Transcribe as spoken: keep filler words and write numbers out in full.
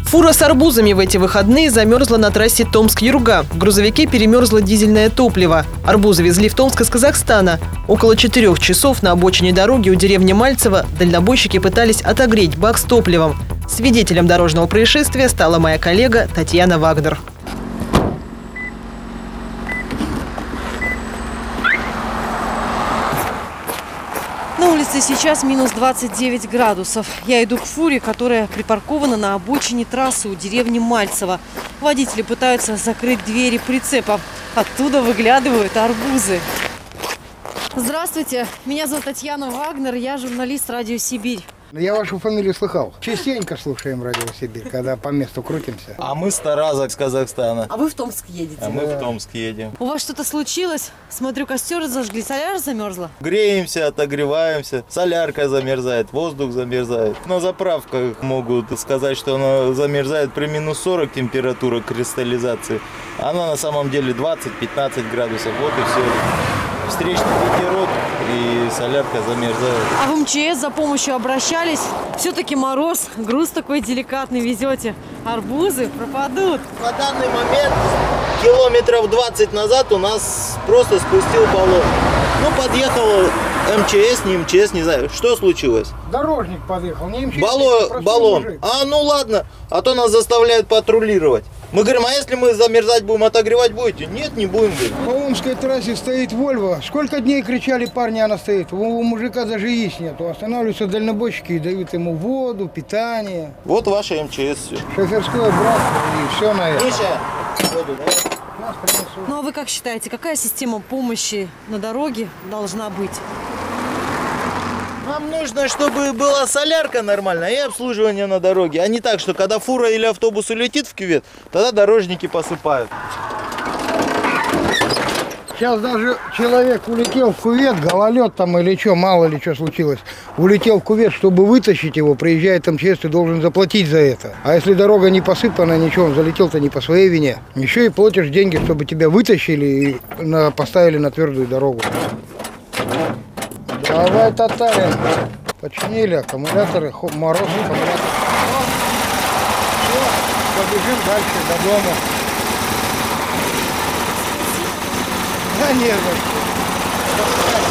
Фура с арбузами в эти выходные замерзла на трассе Томск-Юрга. В грузовике перемерзло дизельное топливо. Арбузы везли в Томск из Казахстана. Около четырех часов на обочине дороги у деревни Мальцево дальнобойщики пытались отогреть бак с топливом. Свидетелем дорожного происшествия стала моя коллега Татьяна Вагнер. На улице сейчас минус двадцать девять градусов. Я иду к фуре, которая припаркована на обочине трассы у деревни Мальцево. Водители пытаются закрыть двери прицепа. Оттуда выглядывают арбузы. Здравствуйте, меня зовут Татьяна Вагнер, я журналист «Радио Сибирь». Я вашу фамилию слыхал. Частенько слушаем «Радио Сибирь», когда по месту крутимся. А мы с Тараза, с Казахстана. А вы в Томск едете? А мы в Томск едем. У вас что-то случилось? Смотрю, костер зажгли, соляра замерзла? Греемся, отогреваемся, солярка замерзает, воздух замерзает. На заправках могут сказать, что она замерзает при минус сорок температура кристаллизации. Она на самом деле двадцать-пятнадцать градусов. Вот и все. Встречный ветерок и солярка замерзает. А в эм че эс за помощью обращались? Все-таки мороз, груз такой деликатный везете. Арбузы пропадут. На данный момент километров двадцать назад у нас просто спустил баллон. Ну, подъехал эм че эс, не эм че эс, не знаю, что случилось. Дорожник подъехал, не эм че эс. Баллон, баллон. Мужик. А, ну ладно, а то нас заставляют патрулировать. Мы говорим, а если мы замерзать будем, отогревать будете? Нет, не будем. Говорит. По Омской трассе стоит Вольво. Сколько дней кричали парни, она стоит. У, у мужика даже яиц нету. Останавливаются дальнобойщики и дают ему воду, питание. Вот ваше эм че эс все. Шоферское братство и все на это. Миша, воду, да? Ну а вы как считаете, какая система помощи на дороге должна быть? Нам нужно, чтобы была солярка нормальная и обслуживание на дороге. А не так, что когда фура или автобус улетит в кювет, тогда дорожники посыпают. Сейчас даже человек улетел в кювет, гололед там или что, мало ли что случилось. Улетел в кювет, чтобы вытащить его, приезжает эм че эс, ты должен заплатить за это. А если дорога не посыпана, ничего, он залетел-то не по своей вине. Еще и платишь деньги, чтобы тебя вытащили и на, поставили на твердую дорогу. Давай, татарин. Починили аккумуляторы, мороз аккумулятор. Все, побежим дальше до дома. Да нет, вообще.